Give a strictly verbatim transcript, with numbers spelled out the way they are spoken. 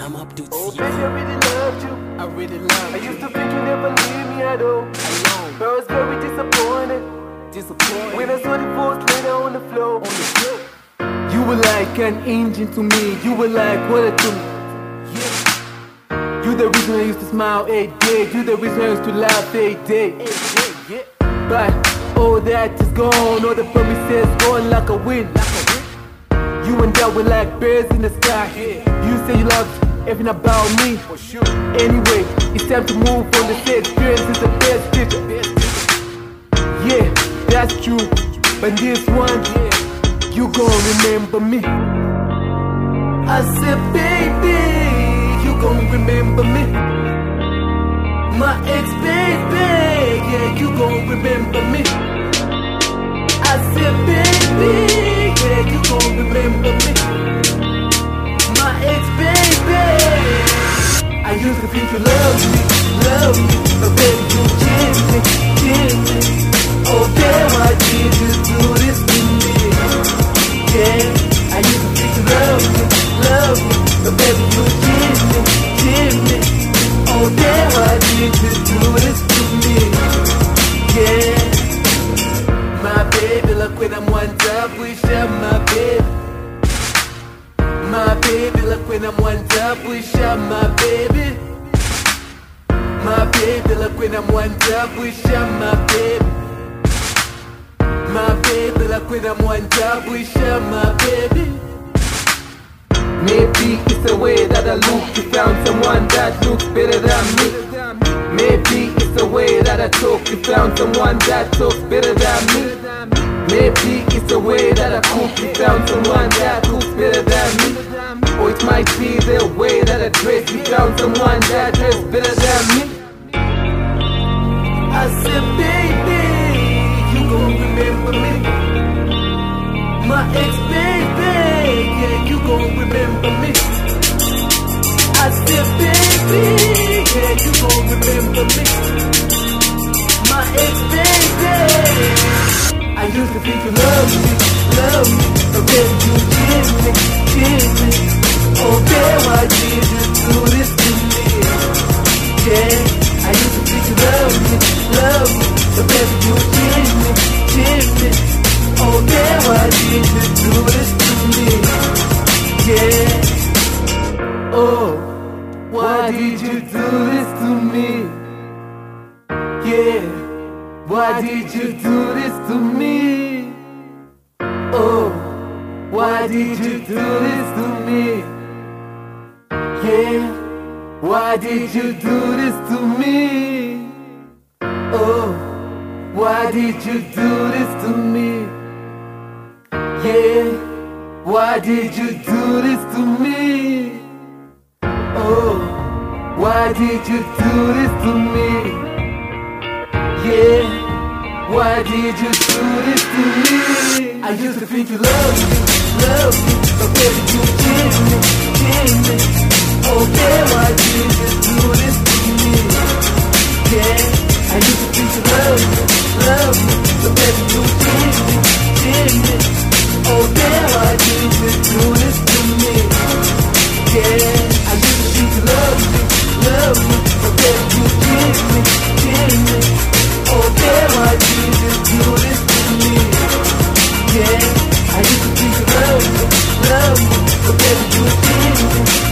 I'm up to Oh see baby, I really loved you. I really love I you. used to think you never leave me at all, Alone, but I was very disappointed disappointed. when I saw the force later on the floor. On the floor, You were like an engine to me. You were like water to me. yeah, You the reason I used to smile every day. You the reason I used to laugh every day. yeah, yeah. But all that is gone. All the promises gone like a wind. Like a whip, You and that were like birds in the sky. You say you loved everything about me. for sure. Anyway, it's time to move on. The say experience is the best teacher. Best teacher, Yeah, that's true. But this one, yeah. you gon' remember me. I said, baby, you gon' remember me. My ex-baby, yeah, you gon' remember me. I said, baby, yeah, you gon' remember me. My ex-baby. I used to think you loved me, loved me, but baby, you killed me, killed me. Oh, damn, why did you do this to me? Yeah, I used to think you loved me, loved me, but baby, you killed me, killed me. Oh, damn, why did you do this to me? Yeah, my baby, look when I'm one top, we share my baby. My baby, look when I'm one top, we share my baby. My baby, look when I'm one top, we share my baby. My baby, look when I'm one top, we share my baby. Maybe it's the way that I look, you found someone that looks better than me. Maybe it's the way that I talk, you found someone that talks better than me. Maybe it's the way that I cook, you found someone that cooks better than me. Or it might be the way that I dress, you found someone that dresses better than me. I said, baby, you gon' remember me. My ex-baby, yeah, you gon' remember me. I said, baby, yeah, you gon' remember me. My ex-baby. I used to think you loved me, loved me, but then you killed me, killed me. Oh, damn, why did you do this to me? Yeah, I used to think you loved me, loved me, but then you killed me, killed me. Oh, damn, why did you do this to me? Yeah, oh, why did you do this to me? Yeah, why did you do this to me? Oh, why did you do this to me? Yeah, why did you do this to me? Oh, why did you do this to me? Yeah, why did you do this to me? Oh, why did you do this to me? Yeah, why did you do this to me? I used to think you loved me, loved me, but baby you killed me, killed me. Oh yeah, why did you do this to me? Yeah, I used to think you loved me, loved me, but baby you killed me, killed me. Oh yeah, why did you do this to me? Yeah, I used to think you loved me, loved me, but baby you killed me, killed me. Oh damn, why did you do this to me? Yeah, I used to think you loved me, loved me, but baby you killed me.